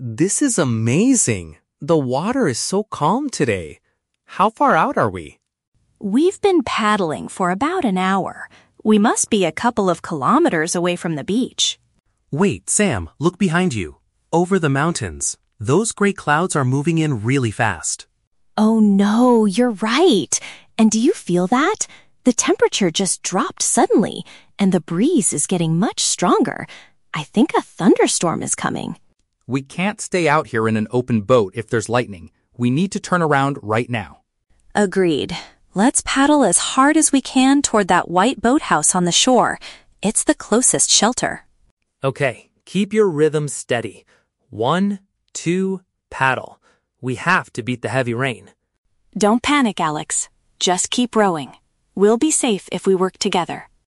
This is amazing. The water is so calm today. How far out are we? We've been paddling for about an hour. We must be a couple of kilometers away from the beach. Wait, Sam, look behind you. Over the mountains. Those gray clouds are moving in really fast. Oh no, you're right. And do you feel that? The temperature just dropped suddenly, and the breeze is getting much stronger. I think a thunderstorm is coming. We can't stay out here in an open boat if there's lightning. We need to turn around right now. Agreed. Let's paddle as hard as we can toward that white boathouse on the shore. It's the closest shelter. Okay, keep your rhythm steady. 1, 2, paddle. We have to beat the heavy rain. Don't panic, Alex. Just keep rowing. We'll be safe if we work together.